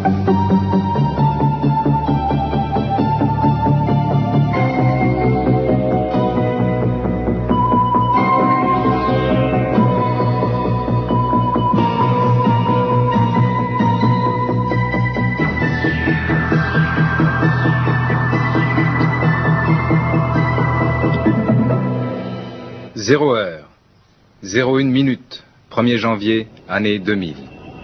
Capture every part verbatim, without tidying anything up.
Zéro heure, zéro une minute, premier janvier, année deux mille.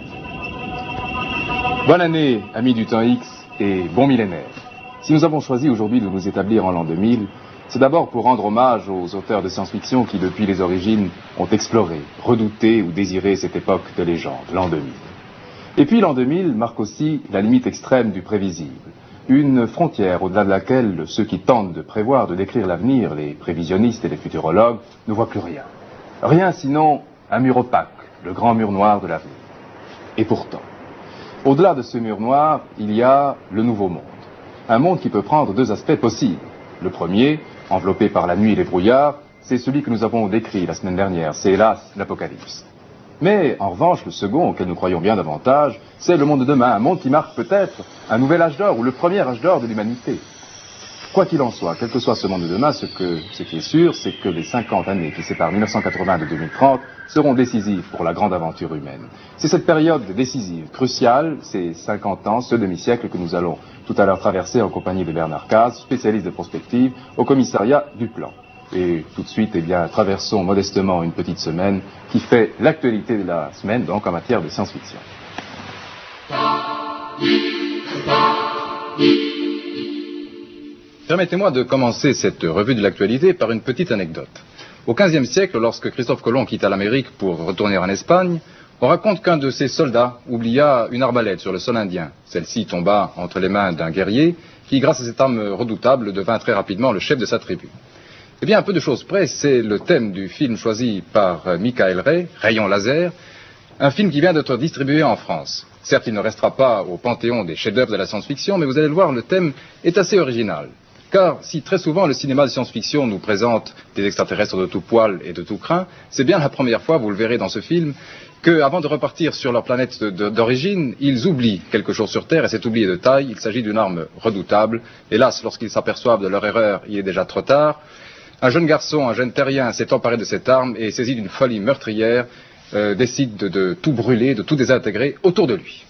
Bonne année, amis du temps X, et bon millénaire. Si nous avons choisi aujourd'hui de nous établir en l'an deux mille, c'est d'abord pour rendre hommage aux auteurs de science-fiction qui, depuis les origines, ont exploré, redouté ou désiré cette époque de légende, l'an deux mille. Et puis l'an deux mille marque aussi la limite extrême du prévisible. Une frontière au-delà de laquelle ceux qui tentent de prévoir, de décrire l'avenir, les prévisionnistes et les futurologues, ne voient plus rien. Rien sinon un mur opaque, le grand mur noir de l'avenir. Et pourtant, au-delà de ce mur noir, il y a le nouveau monde. Un monde qui peut prendre deux aspects possibles. Le premier, enveloppé par la nuit et les brouillards, c'est celui que nous avons décrit la semaine dernière. C'est hélas l'apocalypse. Mais, en revanche, le second, auquel nous croyons bien davantage, c'est le monde de demain, un monde qui marque peut-être un nouvel âge d'or, ou le premier âge d'or de l'humanité. Quoi qu'il en soit, quel que soit ce monde de demain, ce, que, ce qui est sûr, c'est que les cinquante années qui séparent mille neuf cent quatre-vingts de deux mille trente seront décisives pour la grande aventure humaine. C'est cette période décisive, cruciale, ces cinquante ans, ce demi-siècle que nous allons tout à l'heure traverser en compagnie de Bernard Caz, spécialiste de prospective, au commissariat du plan. Et tout de suite, eh bien, traversons modestement une petite semaine qui fait l'actualité de la semaine, donc en matière de science-fiction. Permettez-moi de commencer cette revue de l'actualité par une petite anecdote. Au quinzième siècle, lorsque Christophe Colomb quitta l'Amérique pour retourner en Espagne, on raconte qu'un de ses soldats oublia une arbalète sur le sol indien. Celle-ci tomba entre les mains d'un guerrier qui, grâce à cette arme redoutable, devint très rapidement le chef de sa tribu. Eh bien, à peu de choses près, c'est le thème du film choisi par Michael Ray, Rayon Laser, un film qui vient d'être distribué en France. Certes, il ne restera pas au panthéon des chefs-d'œuvre de la science-fiction, mais vous allez le voir, le thème est assez original. Car si très souvent le cinéma de science-fiction nous présente des extraterrestres de tout poil et de tout crin, c'est bien la première fois, vous le verrez dans ce film, qu'avant de repartir sur leur planète d'origine, ils oublient quelque chose sur Terre, et cet oubli est de taille. Il s'agit d'une arme redoutable. Hélas, lorsqu'ils s'aperçoivent de leur erreur, il est déjà trop tard. Un jeune garçon, un jeune terrien s'est emparé de cette arme et, saisi d'une folie meurtrière, euh, décide de, de tout brûler, de tout désintégrer autour de lui.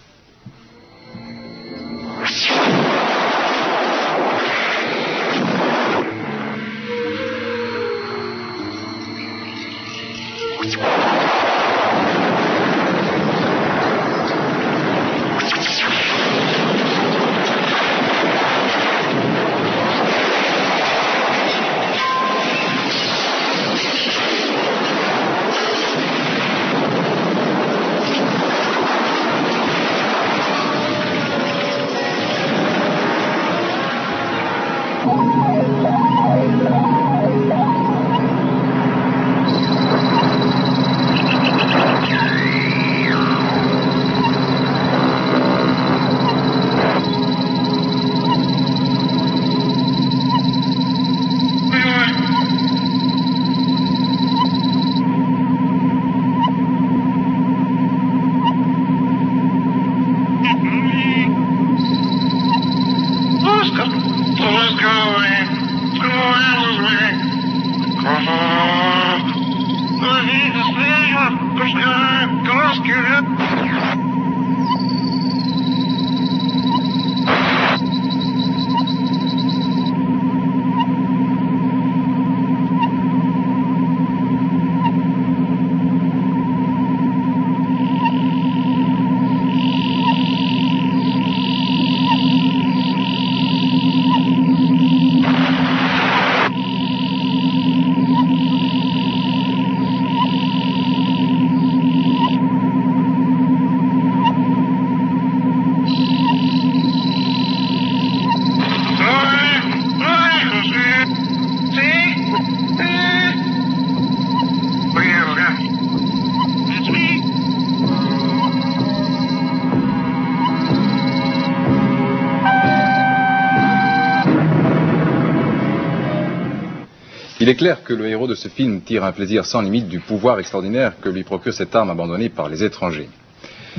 Il est clair que le héros de ce film tire un plaisir sans limite du pouvoir extraordinaire que lui procure cette arme abandonnée par les étrangers.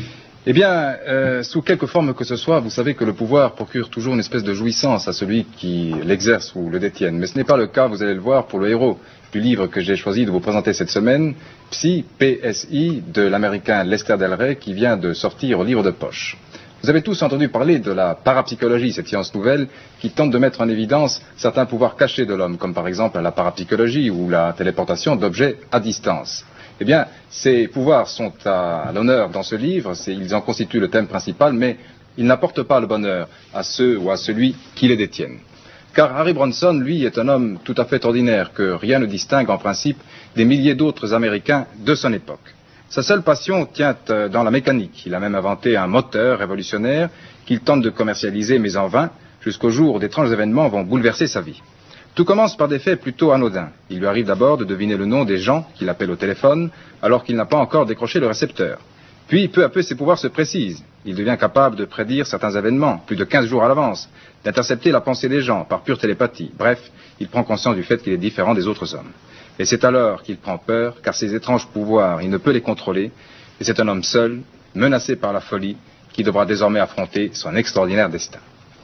Eh bien, euh, sous quelque forme que ce soit, vous savez que le pouvoir procure toujours une espèce de jouissance à celui qui l'exerce ou le détienne. Mais ce n'est pas le cas, vous allez le voir, pour le héros du livre que j'ai choisi de vous présenter cette semaine, Psy, P S I, de l'américain Lester Del Rey, qui vient de sortir au livre de poche. Vous avez tous entendu parler de la parapsychologie, cette science nouvelle qui tente de mettre en évidence certains pouvoirs cachés de l'homme, comme par exemple la parapsychologie ou la téléportation d'objets à distance. Eh bien, ces pouvoirs sont à l'honneur dans ce livre, ils en constituent le thème principal, mais ils n'apportent pas le bonheur à ceux ou à celui qui les détiennent. Car Harry Bronson, lui, est un homme tout à fait ordinaire, que rien ne distingue en principe des milliers d'autres Américains de son époque. Sa seule passion tient dans la mécanique. Il a même inventé un moteur révolutionnaire qu'il tente de commercialiser, mais en vain, jusqu'au jour où d'étranges événements vont bouleverser sa vie. Tout commence par des faits plutôt anodins. Il lui arrive d'abord de deviner le nom des gens qu'il appelle au téléphone, alors qu'il n'a pas encore décroché le récepteur. Puis, peu à peu, ses pouvoirs se précisent. Il devient capable de prédire certains événements, plus de quinze jours à l'avance, d'intercepter la pensée des gens par pure télépathie. Bref, il prend conscience du fait qu'il est différent des autres hommes. Et c'est alors qu'il prend peur, car ces étranges pouvoirs, il ne peut les contrôler, et c'est un homme seul, menacé par la folie, qui devra désormais affronter son extraordinaire destin.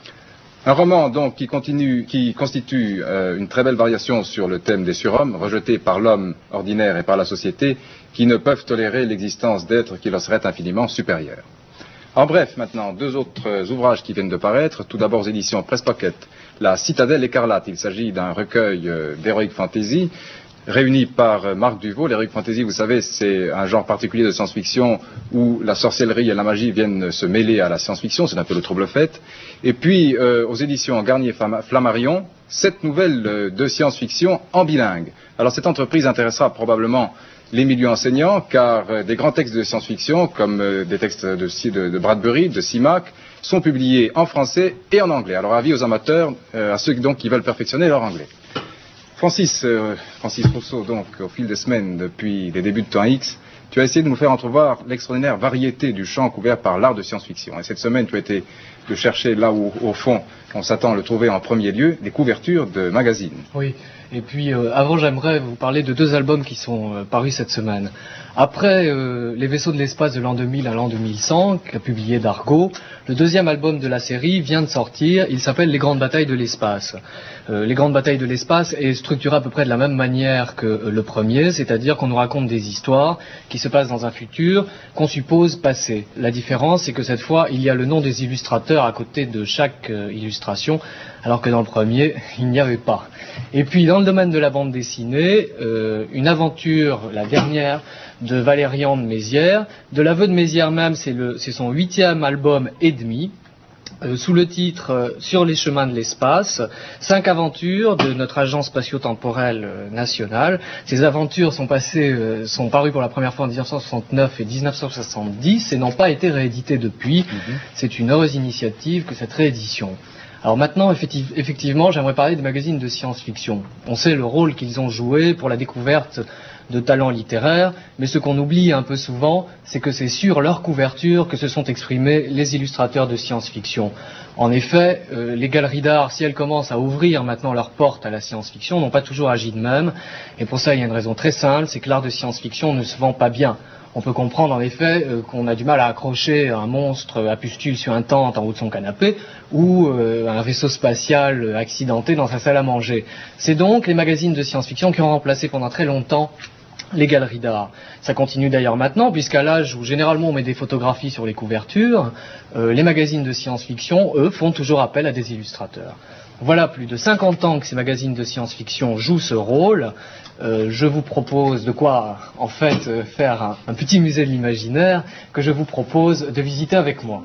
Un roman donc qui, continue, qui constitue euh, une très belle variation sur le thème des surhommes, rejetés par l'homme ordinaire et par la société, qui ne peuvent tolérer l'existence d'êtres qui leur seraient infiniment supérieurs. En bref, maintenant, deux autres ouvrages qui viennent de paraître. Tout d'abord aux éditions Presse Pocket, La Citadelle écarlate. Il s'agit d'un recueil euh, d'heroic fantasy réuni par euh, Marc Duvaux. L'heroic fantasy, vous savez, c'est un genre particulier de science-fiction où la sorcellerie et la magie viennent se mêler à la science-fiction. C'est un peu le trouble-fête. Et puis, euh, aux éditions Garnier-Flammarion, sept nouvelles euh, de science-fiction en bilingue. Alors, cette entreprise intéressera probablement les milieux enseignants, car euh, des grands textes de science-fiction, comme euh, des textes de, de, de Bradbury, de Simak, sont publiés en français et en anglais. Alors, avis aux amateurs, euh, à ceux donc qui veulent perfectionner leur anglais. Francis, euh, Francis Rousseau, donc, au fil des semaines, depuis les débuts de Temps X, tu as essayé de nous faire entrevoir l'extraordinaire variété du champ couvert par l'art de science-fiction. Et cette semaine, tu as été de chercher là où, au fond, on s'attend à le trouver en premier lieu, des couvertures de magazines. Oui, et puis euh, avant, j'aimerais vous parler de deux albums qui sont euh, parus cette semaine. Après euh, Les vaisseaux de l'espace de l'an deux mille à l'an deux mille cent, qu'a publié Dargaud, le deuxième album de la série vient de sortir, il s'appelle Les grandes batailles de l'espace. Euh, Les grandes batailles de l'espace est structuré à peu près de la même manière que euh, le premier, c'est-à-dire qu'on nous raconte des histoires qui se passent dans un futur qu'on suppose passé. La différence, c'est que cette fois, il y a le nom des illustrateurs à côté de chaque euh, illustration, alors que dans le premier, il n'y avait pas. Et puis, dans le domaine de la bande dessinée, euh, une aventure, la dernière, de Valérian de Mézières. De l'aveu de Mézières même, c'est, le, c'est son huitième album et demi, euh, sous le titre euh, Sur les chemins de l'espace, cinq aventures de notre agence spatio-temporelle euh, nationale. Ces aventures sont passées, euh, sont parues pour la première fois en dix-neuf cent soixante-neuf et dix-neuf cent soixante-dix et n'ont pas été rééditées depuis. Mm-hmm. C'est une heureuse initiative que cette réédition. Alors maintenant, effective, effectivement, j'aimerais parler des magazines de science-fiction. On sait le rôle qu'ils ont joué pour la découverte de talents littéraires, mais ce qu'on oublie un peu souvent, c'est que c'est sur leur couverture que se sont exprimés les illustrateurs de science-fiction. En effet, euh, les galeries d'art, si elles commencent à ouvrir maintenant leurs portes à la science-fiction, n'ont pas toujours agi de même, et pour ça il y a une raison très simple, c'est que l'art de science-fiction ne se vend pas bien. On peut comprendre en effet euh, qu'on a du mal à accrocher un monstre à pustules sur un tente en haut de son canapé ou euh, un vaisseau spatial accidenté dans sa salle à manger. C'est donc les magazines de science-fiction qui ont remplacé pendant très longtemps les galeries d'art. Ça continue d'ailleurs maintenant, puisqu'à l'âge où généralement on met des photographies sur les couvertures, euh, les magazines de science-fiction, eux, font toujours appel à des illustrateurs. Voilà plus de cinquante ans que ces magazines de science-fiction jouent ce rôle. Euh, je vous propose de quoi, en fait, euh, faire un, un petit musée de l'imaginaire que je vous propose de visiter avec moi.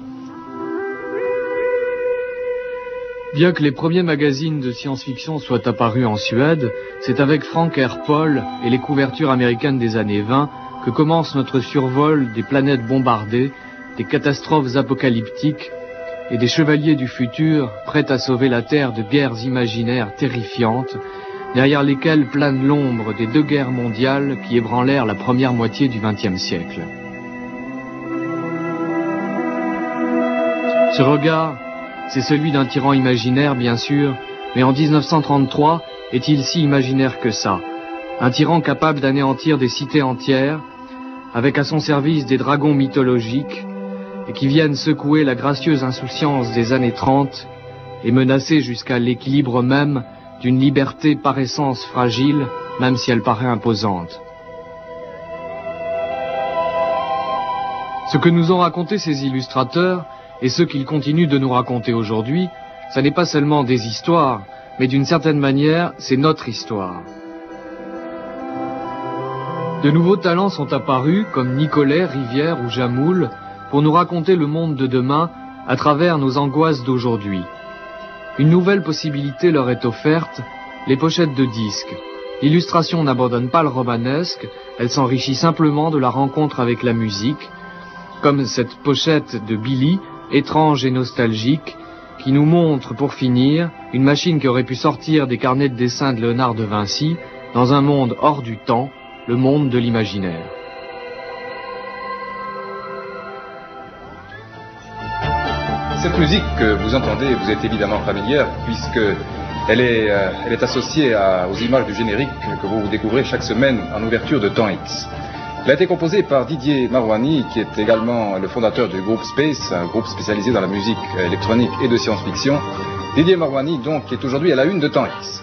Bien que les premiers magazines de science-fiction soient apparus en Suède, c'est avec Frank R. Paul et les couvertures américaines des années vingt que commence notre survol des planètes bombardées, des catastrophes apocalyptiques et des chevaliers du futur prêts à sauver la Terre de guerres imaginaires terrifiantes, derrière lesquelles plane l'ombre des deux guerres mondiales qui ébranlèrent la première moitié du vingtième siècle. Ce regard, c'est celui d'un tyran imaginaire, bien sûr, mais en dix-neuf cent trente-trois, est-il si imaginaire que ça? Un tyran capable d'anéantir des cités entières, avec à son service des dragons mythologiques, et qui viennent secouer la gracieuse insouciance des années trente et menacer jusqu'à l'équilibre même d'une liberté par essence fragile, même si elle paraît imposante. Ce que nous ont raconté ces illustrateurs, et ce qu'ils continuent de nous raconter aujourd'hui, ça n'est pas seulement des histoires, mais d'une certaine manière, c'est notre histoire. De nouveaux talents sont apparus, comme Nicolet, Rivière ou Jamoul, pour nous raconter le monde de demain à travers nos angoisses d'aujourd'hui. Une nouvelle possibilité leur est offerte, les pochettes de disques. L'illustration n'abandonne pas le romanesque, elle s'enrichit simplement de la rencontre avec la musique, comme cette pochette de Billy, étrange et nostalgique, qui nous montre, pour finir, une machine qui aurait pu sortir des carnets de dessin de Léonard de Vinci, dans un monde hors du temps, le monde de l'imaginaire. Cette musique que vous entendez vous est évidemment familière, puisque elle est, euh, elle est associée à, aux images du générique que vous découvrez chaque semaine en ouverture de Temps X. Elle a été composée par Didier Marouani, qui est également le fondateur du groupe Space, un groupe spécialisé dans la musique électronique et de science-fiction. Didier Marouani, donc, qui est aujourd'hui à la une de Temps X.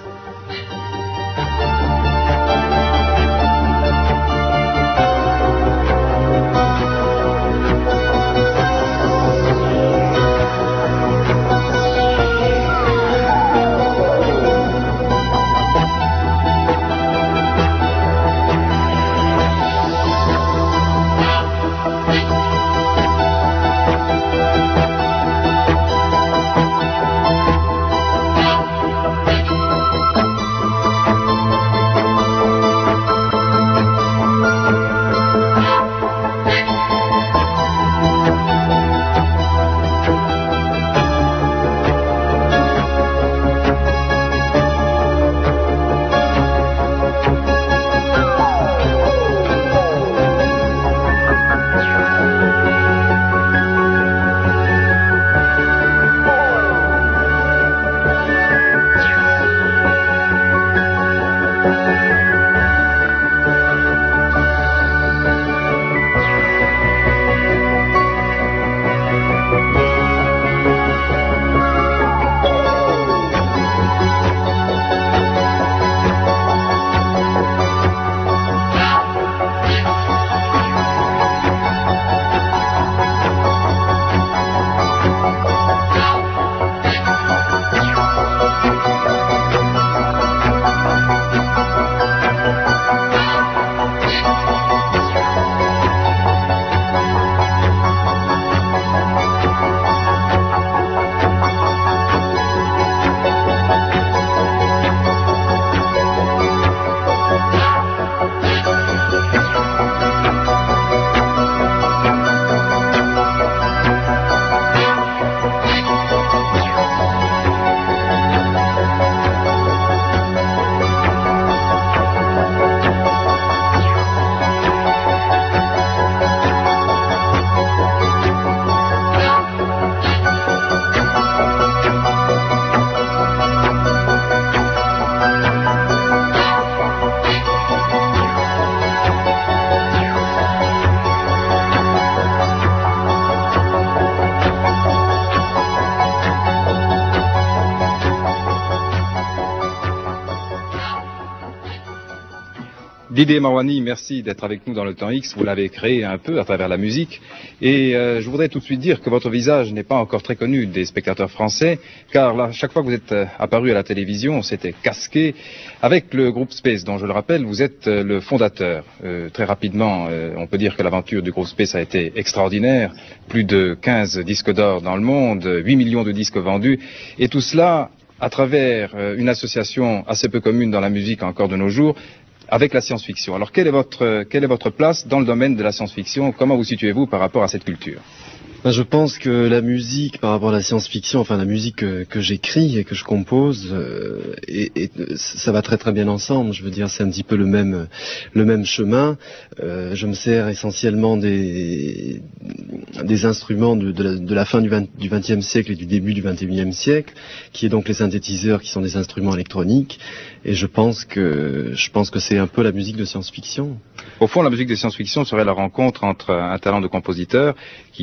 Didier Marouani, merci d'être avec nous dans le Temps X. Vous l'avez créé un peu à travers la musique. Et euh, je voudrais tout de suite dire que votre visage n'est pas encore très connu des spectateurs français, car là, chaque fois que vous êtes euh, apparu à la télévision, c'était casqué. Avec le groupe Space, dont je le rappelle, vous êtes euh, le fondateur. Euh, très rapidement, euh, on peut dire que l'aventure du groupe Space a été extraordinaire. Plus de quinze disques d'or dans le monde, huit millions de disques vendus. Et tout cela à travers euh, une association assez peu commune dans la musique encore de nos jours, avec la science-fiction. Alors, quelle est votre, quelle est votre place dans le domaine de la science-fiction? Comment vous situez-vous par rapport à cette culture? Ben, je pense que la musique par rapport à la science-fiction, enfin la musique que, que j'écris et que je compose, euh, et, et, ça va très très bien ensemble. Je veux dire, c'est un petit peu le même le même chemin. Euh, je me sers essentiellement des des instruments de, de, la, de la fin du, vingt, du vingtième siècle et du début du vingt et unième siècle, qui est donc les synthétiseurs, qui sont des instruments électroniques. Et je pense que je pense que c'est un peu la musique de science-fiction. Au fond, la musique de science-fiction serait la rencontre entre un talent de compositeur qui invente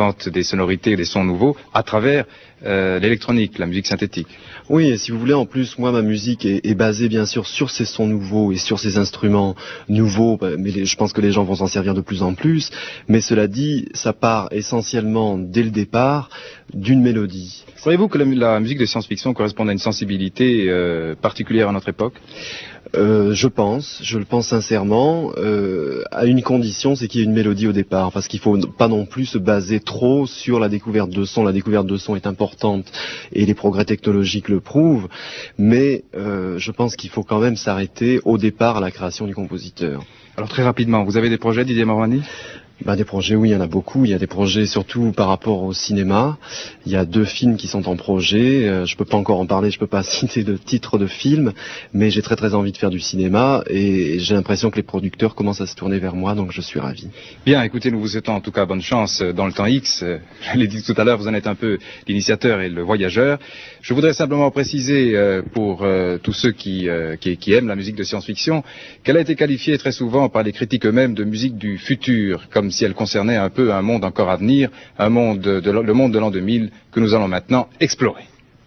invente des sonorités, des sons nouveaux à travers euh, l'électronique, la musique synthétique. Oui, et si vous voulez, en plus, moi, ma musique est, est basée bien sûr sur ces sons nouveaux et sur ces instruments nouveaux, mais les, je pense que les gens vont s'en servir de plus en plus. Mais cela dit, ça part essentiellement, dès le départ, d'une mélodie. Croyez-vous que la, la musique de science-fiction corresponde à une sensibilité euh, particulière à notre époque ? Euh, je pense, je le pense sincèrement, euh, à une condition, c'est qu'il y ait une mélodie au départ, parce qu'il faut pas non plus se baser trop sur la découverte de son. La découverte de son est importante et les progrès technologiques le prouvent, mais euh, je pense qu'il faut quand même s'arrêter au départ à la création du compositeur. Alors très rapidement, vous avez des projets, Didier Morandi ? Ben, des projets, oui, il y en a beaucoup. Il y a des projets surtout par rapport au cinéma. Il y a deux films qui sont en projet. Euh, je peux pas encore en parler, je peux pas citer de titre de film, mais j'ai très très envie de faire du cinéma et j'ai l'impression que les producteurs commencent à se tourner vers moi, donc je suis ravi. Bien, écoutez, nous vous souhaitons en tout cas bonne chance dans le temps X. Je l'ai dit tout à l'heure, vous en êtes un peu l'initiateur et le voyageur. Je voudrais simplement préciser euh, pour euh, tous ceux qui, euh, qui, qui aiment la musique de science-fiction qu'elle a été qualifiée très souvent par les critiques eux-mêmes de musique du futur, comme si elle concernait un peu un monde encore à venir, un monde de, de, le monde de l'an deux mille que nous allons maintenant explorer.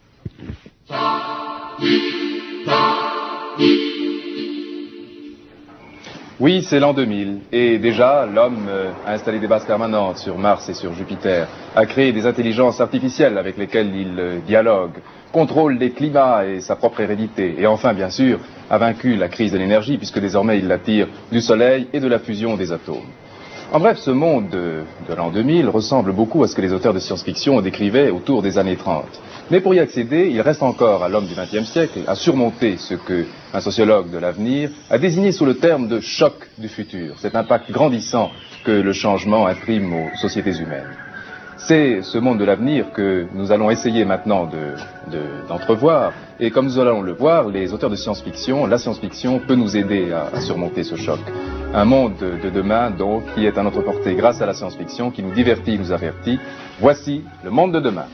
Oui, c'est l'an deux mille, et déjà l'homme euh, a installé des bases permanentes sur Mars et sur Jupiter, a créé des intelligences artificielles avec lesquelles il euh, dialogue, contrôle les climats et sa propre hérédité, et enfin, bien sûr, a vaincu la crise de l'énergie, puisque désormais il la tire du Soleil et de la fusion des atomes. En bref, ce monde de, de l'an deux mille ressemble beaucoup à ce que les auteurs de science-fiction décrivaient autour des années trente. Mais pour y accéder, il reste encore à l'homme du vingtième siècle à surmonter ce que un sociologue de l'avenir a désigné sous le terme de choc du futur, cet impact grandissant que le changement imprime aux sociétés humaines. C'est ce monde de l'avenir que nous allons essayer maintenant de, de, d'entrevoir. Et comme nous allons le voir, les auteurs de science-fiction, la science-fiction peut nous aider à, à surmonter ce choc. Un monde de, de demain, donc, qui est à notre portée grâce à la science-fiction, qui nous divertit, nous avertit. Voici le monde de demain.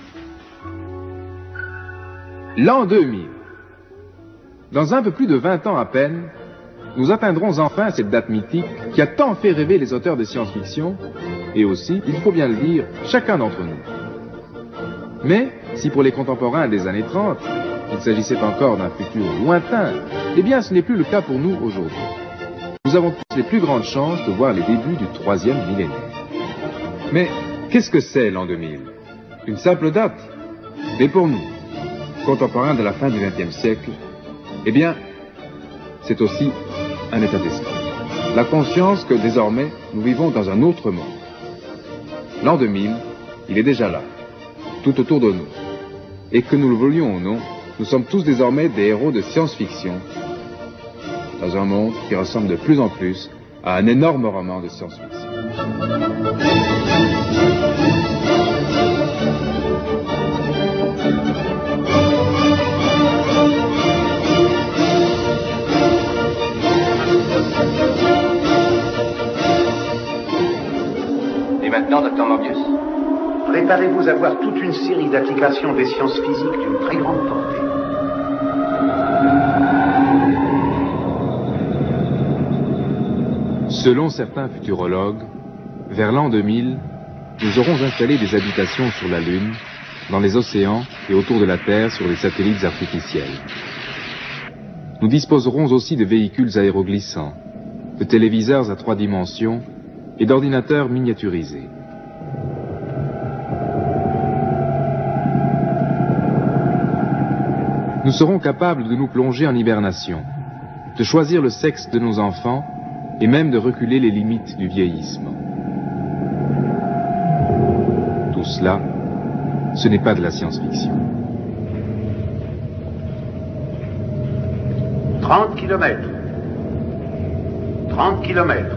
L'an deux mille. Dans un peu plus de vingt ans à peine, nous atteindrons enfin cette date mythique qui a tant fait rêver les auteurs de science-fiction, et aussi, il faut bien le dire, chacun d'entre nous. Mais, si pour les contemporains des années trente, il s'agissait encore d'un futur lointain, eh bien ce n'est plus le cas pour nous aujourd'hui. Nous avons tous les plus grandes chances de voir les débuts du troisième millénaire. Mais, qu'est-ce que c'est l'an deux mille? Une simple date? Et pour nous, contemporains de la fin du vingtième siècle, eh bien, c'est aussi un état d'esprit. La conscience que désormais, nous vivons dans un autre monde. L'an deux mille, il est déjà là, tout autour de nous. Et que nous le voulions ou non, nous sommes tous désormais des héros de science-fiction, dans un monde qui ressemble de plus en plus à un énorme roman de science-fiction. Et maintenant, docteur Morbius? Préparez-vous à voir toute une série d'applications des sciences physiques d'une très grande portée. Selon certains futurologues, vers l'an deux mille, nous aurons installé des habitations sur la Lune, dans les océans et autour de la Terre sur des satellites artificiels. Nous disposerons aussi de véhicules aéroglissants, de téléviseurs à trois dimensions et d'ordinateurs miniaturisés. Nous serons capables de nous plonger en hibernation, de choisir le sexe de nos enfants et même de reculer les limites du vieillissement. Tout cela, ce n'est pas de la science-fiction. trente kilomètres. trente kilomètres.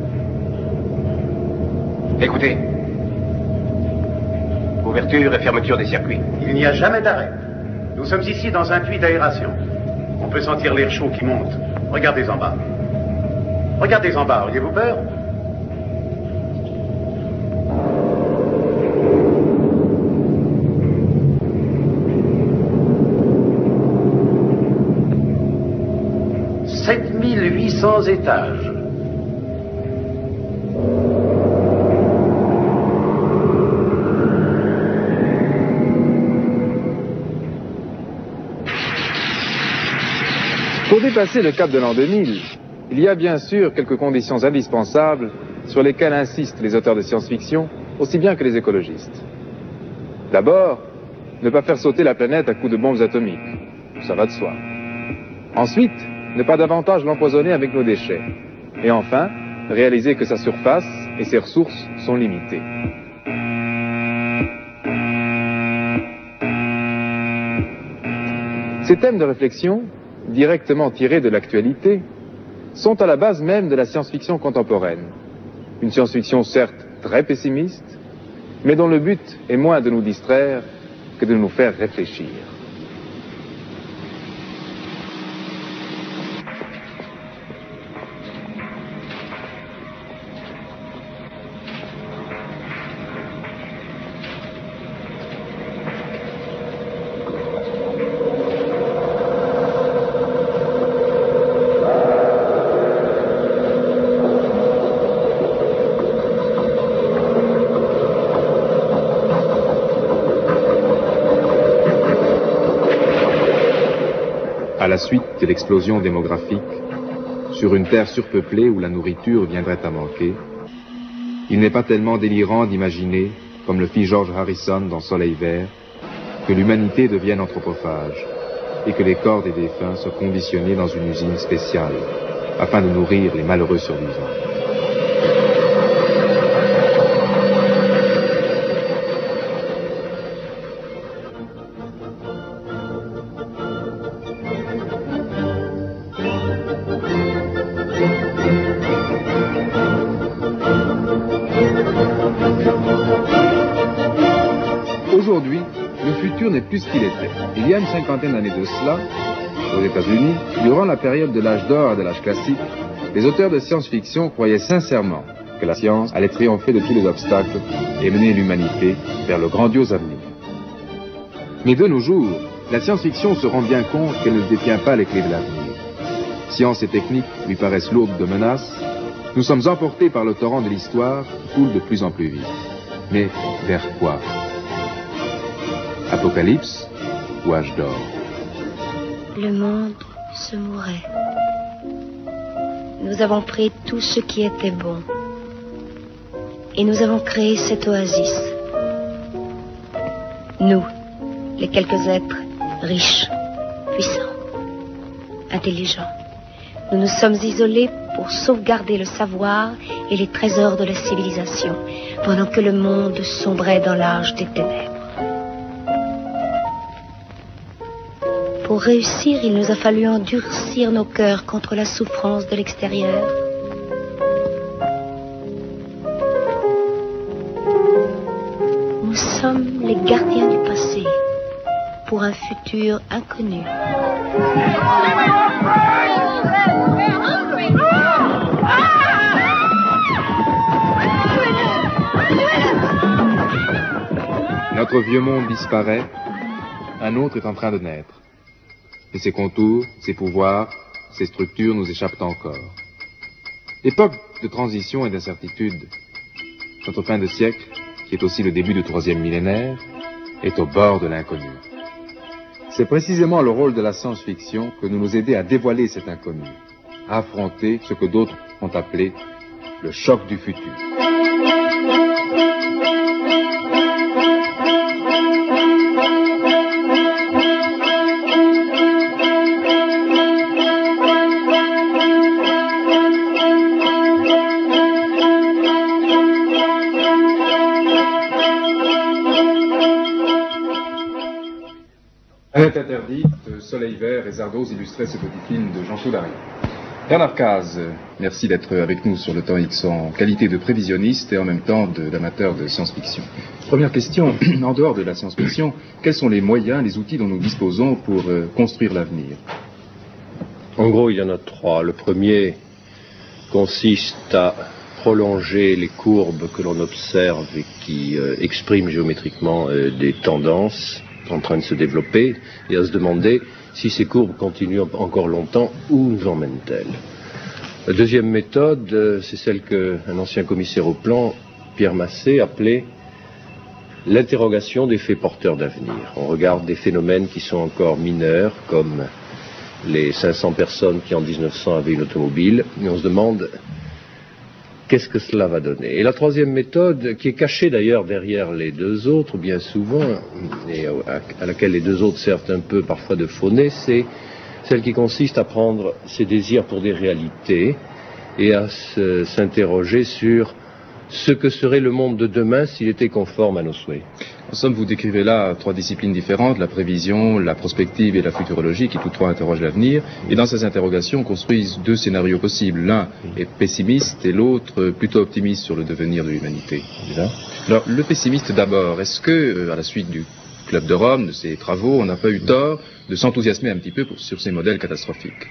Écoutez. Ouverture et fermeture des circuits. Il n'y a jamais d'arrêt. Nous sommes ici dans un puits d'aération. On peut sentir l'air chaud qui monte. Regardez en bas. Regardez en bas, auriez-vous peur? sept mille huit cents étages. Dépasser le cap de l'an deux mille, il y a bien sûr quelques conditions indispensables sur lesquelles insistent les auteurs de science-fiction, aussi bien que les écologistes. D'abord, ne pas faire sauter la planète à coups de bombes atomiques. Ça va de soi. Ensuite, ne pas davantage l'empoisonner avec nos déchets. Et enfin, réaliser que sa surface et ses ressources sont limitées. Ces thèmes de réflexion, directement tirés de l'actualité, sont à la base même de la science-fiction contemporaine. Une science-fiction certes très pessimiste, mais dont le but est moins de nous distraire que de nous faire réfléchir. À la suite de l'explosion démographique, sur une terre surpeuplée où la nourriture viendrait à manquer, il n'est pas tellement délirant d'imaginer, comme le fit George Harrison dans Soleil Vert, que l'humanité devienne anthropophage et que les corps des défunts soient conditionnés dans une usine spéciale afin de nourrir les malheureux survivants. Aujourd'hui, le futur n'est plus ce qu'il était. Il y a une cinquantaine d'années de cela, aux États-Unis, durant la période de l'âge d'or et de l'âge classique, les auteurs de science-fiction croyaient sincèrement que la science allait triompher de tous les obstacles et mener l'humanité vers le grandiose avenir. Mais de nos jours, la science-fiction se rend bien compte qu'elle ne détient pas les clés de l'avenir. Science et technique lui paraissent lourdes de menaces. Nous sommes emportés par le torrent de l'histoire qui coule de plus en plus vite. Mais vers quoi ? Apocalypse ou âge d'or? Le monde se mourait. Nous avons pris tout ce qui était bon. Et nous avons créé cette oasis. Nous, les quelques êtres riches, puissants, intelligents. Nous nous sommes isolés pour sauvegarder le savoir et les trésors de la civilisation, pendant que le monde sombrait dans l'âge des ténèbres. Pour réussir, il nous a fallu endurcir nos cœurs contre la souffrance de l'extérieur. Nous sommes les gardiens du passé pour un futur inconnu. Notre vieux monde disparaît, un autre est en train de naître. Et ses contours, ses pouvoirs, ses structures nous échappent encore. Époque de transition et d'incertitude. Notre fin de siècle, qui est aussi le début du troisième millénaire, est au bord de l'inconnu. C'est précisément le rôle de la science-fiction que de nous aider à dévoiler cet inconnu, à affronter ce que d'autres ont appelé le choc du futur. Planète interdite, Soleil Vert et Zardoz illustraient ce petit film de Jean Soudary. Bernard Caz, merci d'être avec nous sur le temps X en qualité de prévisionniste et en même temps d'amateur de, de science-fiction. Première question, en dehors de la science-fiction, quels sont les moyens, les outils dont nous disposons pour euh, construire l'avenir? En gros, il y en a trois. Le premier consiste à prolonger les courbes que l'on observe et qui euh, expriment géométriquement euh, des tendances en train de se développer, et à se demander si ces courbes continuent encore longtemps, où nous emmènent-elles. La deuxième méthode, euh, c'est celle qu'un ancien commissaire au plan, Pierre Massé, appelait l'interrogation des faits porteurs d'avenir. On regarde des phénomènes qui sont encore mineurs, comme les cinq cents personnes qui en mille neuf cents avaient une automobile, et on se demande qu'est-ce que cela va donner. Et la troisième méthode, qui est cachée d'ailleurs derrière les deux autres, bien souvent, et à laquelle les deux autres servent un peu parfois de faux nez, c'est celle qui consiste à prendre ses désirs pour des réalités et à se, s'interroger sur ce que serait le monde de demain s'il était conforme à nos souhaits. En somme, vous décrivez là trois disciplines différentes, la prévision, la prospective et la futurologie, qui toutes trois interrogent l'avenir, et dans ces interrogations construisent deux scénarios possibles. L'un est pessimiste et l'autre plutôt optimiste sur le devenir de l'humanité. Alors, le pessimiste d'abord, est-ce que, à la suite du Club de Rome, de ses travaux, on n'a pas eu tort de s'enthousiasmer un petit peu pour, sur ces modèles catastrophiques?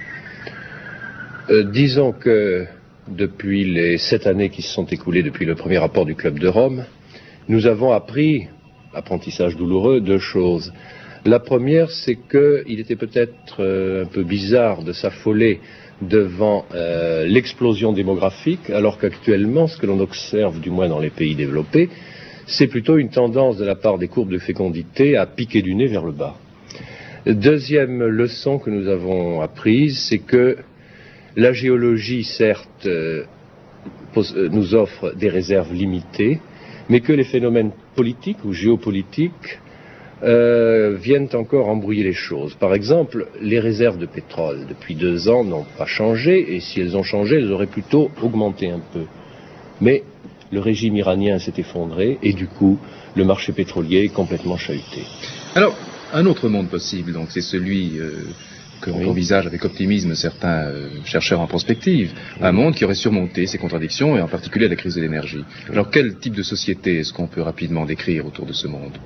euh, Disons que depuis les sept années qui se sont écoulées depuis le premier rapport du Club de Rome, nous avons appris, apprentissage douloureux, deux choses. La première, c'est qu'il était peut-être euh, un peu bizarre de s'affoler devant euh, l'explosion démographique, alors qu'actuellement, ce que l'on observe, du moins dans les pays développés, c'est plutôt une tendance de la part des courbes de fécondité à piquer du nez vers le bas. Deuxième leçon que nous avons apprise, c'est que la géologie, certes, euh, pose, euh, nous offre des réserves limitées, mais que les phénomènes politiques ou géopolitiques euh, viennent encore embrouiller les choses. Par exemple, les réserves de pétrole, depuis deux ans, n'ont pas changé, et si elles ont changé, elles auraient plutôt augmenté un peu. Mais le régime iranien s'est effondré, et du coup, le marché pétrolier est complètement chahuté. Alors, un autre monde possible, donc, c'est celui... Euh que oui. envisagent avec optimisme certains euh, chercheurs en prospective, oui. Un monde qui aurait surmonté ces contradictions et en particulier la crise de l'énergie. Alors quel type de société est-ce qu'on peut rapidement décrire autour de ce monde?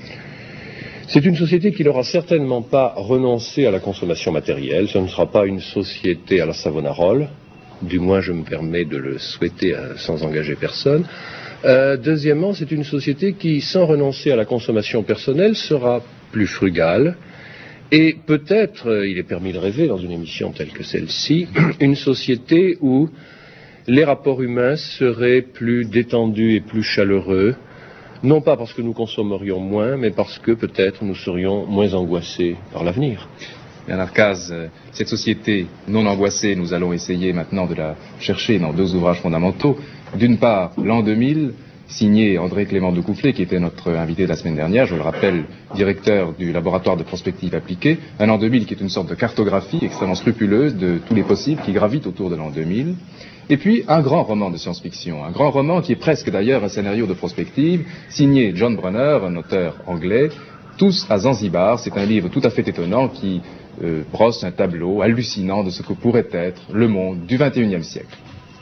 C'est une société qui n'aura certainement pas renoncé à la consommation matérielle, ce ne sera pas une société à la Savonarole, du moins je me permets de le souhaiter euh, sans engager personne. Euh, deuxièmement, c'est une société qui, sans renoncer à la consommation personnelle, sera plus frugale. Et peut-être, euh, il est permis de rêver dans une émission telle que celle-ci, une société où les rapports humains seraient plus détendus et plus chaleureux, non pas parce que nous consommerions moins, mais parce que peut-être nous serions moins angoissés par l'avenir. Bernard Caze, cette société non angoissée, nous allons essayer maintenant de la chercher dans deux ouvrages fondamentaux. D'une part, l'an deux mille, signé André Clément de Coufflet, qui était notre invité de la semaine dernière, je le rappelle, directeur du laboratoire de prospective appliquée. Un an deux mille qui est une sorte de cartographie extrêmement scrupuleuse de tous les possibles qui gravitent autour de l'an deux mille. Et puis, un grand roman de science-fiction, un grand roman qui est presque d'ailleurs un scénario de prospective, signé John Brunner, un auteur anglais, Tous à Zanzibar. C'est un livre tout à fait étonnant qui euh, brosse un tableau hallucinant de ce que pourrait être le monde du vingt et unième siècle.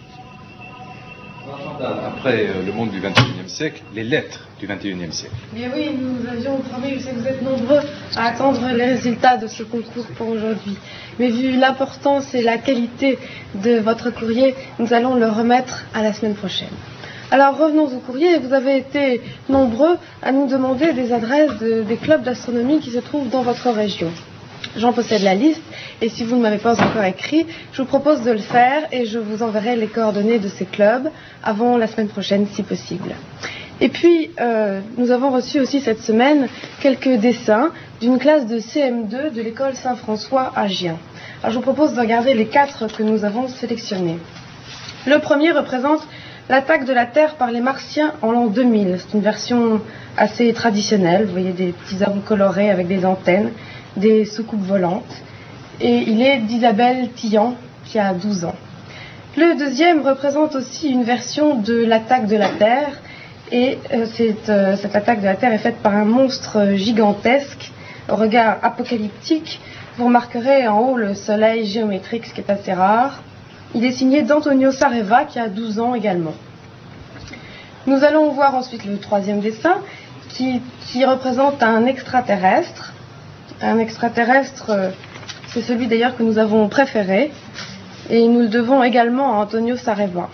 Après euh, le monde du vingt et unième siècle, les lettres du vingt et unième siècle. Bien oui, nous avions promis, je sais que vous êtes nombreux à attendre les résultats de ce concours pour aujourd'hui. Mais vu l'importance et la qualité de votre courrier, nous allons le remettre à la semaine prochaine. Alors revenons au courrier. Vous avez été nombreux à nous demander des adresses de, des clubs d'astronomie qui se trouvent dans votre région. J'en possède la liste, et si vous ne m'avez pas encore écrit, je vous propose de le faire et je vous enverrai les coordonnées de ces clubs avant la semaine prochaine si possible. Et puis, euh, nous avons reçu aussi cette semaine quelques dessins d'une classe de C M deux de l'école Saint-François à Gien. Alors je vous propose de regarder les quatre que nous avons sélectionnés. Le premier représente l'attaque de la Terre par les Martiens en l'an deux mille. C'est une version assez traditionnelle. Vous voyez des petits arbres colorés avec des antennes, des soucoupes volantes. Et il est d'Isabelle Tillan, qui a douze ans. Le deuxième représente aussi une version de l'attaque de la Terre. Et euh, cette, euh, cette attaque de la Terre est faite par un monstre gigantesque, au regard apocalyptique. Vous remarquerez en haut le soleil géométrique, ce qui est assez rare. Il est signé d'Antonio Sareva, qui a douze ans également. Nous allons voir ensuite le troisième dessin, qui, qui représente un extraterrestre. Un extraterrestre, c'est celui d'ailleurs que nous avons préféré, et nous le devons également à Antonio Sareva.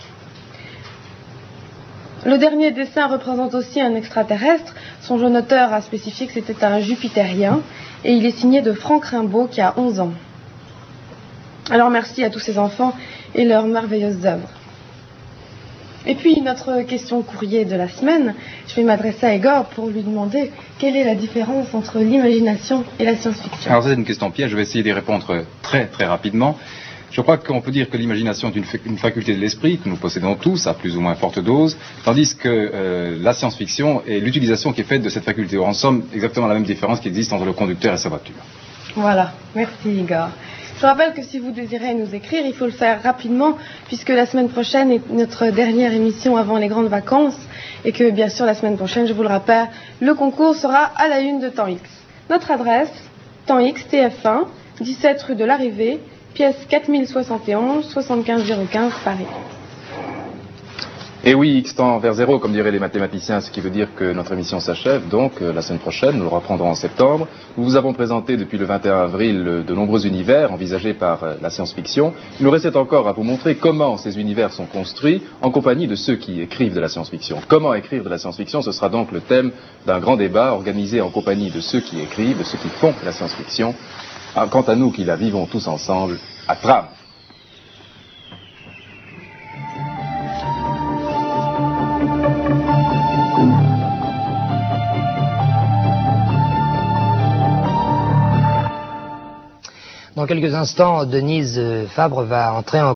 Le dernier dessin représente aussi un extraterrestre. Son jeune auteur a spécifié que c'était un jupitérien, et il est signé de Franck Rimbaud, qui a onze ans. Alors merci à tous ces enfants et leurs merveilleuses œuvres. Et puis, notre question courrier de la semaine, je vais m'adresser à Igor pour lui demander quelle est la différence entre l'imagination et la science-fiction. Alors, c'est une question piège, je vais essayer d'y répondre très très rapidement. Je crois qu'on peut dire que l'imagination est une, fa une faculté de l'esprit que nous possédons tous à plus ou moins forte dose, tandis que euh, la science-fiction est l'utilisation qui est faite de cette faculté. En somme, exactement la même différence qui existe entre le conducteur et sa voiture. Voilà, merci Igor. Je rappelle que si vous désirez nous écrire, il faut le faire rapidement, puisque la semaine prochaine est notre dernière émission avant les grandes vacances, et que bien sûr la semaine prochaine, je vous le rappelle, le concours sera à la une de Temps X. Notre adresse, Temps X, T F un, dix-sept rue de l'Arrivée, pièce quatre mille soixante et onze, soixante-quinze zéro quinze, Paris. Et oui, X tend vers zéro, comme diraient les mathématiciens, ce qui veut dire que notre émission s'achève, donc euh, la semaine prochaine, nous le reprendrons en septembre. Nous vous avons présenté depuis le vingt et un avril euh, de nombreux univers envisagés par euh, la science-fiction. Il nous restait encore à vous montrer comment ces univers sont construits en compagnie de ceux qui écrivent de la science-fiction. Comment écrire de la science-fiction, ce sera donc le thème d'un grand débat organisé en compagnie de ceux qui écrivent, de ceux qui font la science-fiction. Ah, quant à nous qui la vivons tous ensemble, à tram. Dans quelques instants, Denise Fabre va entrer en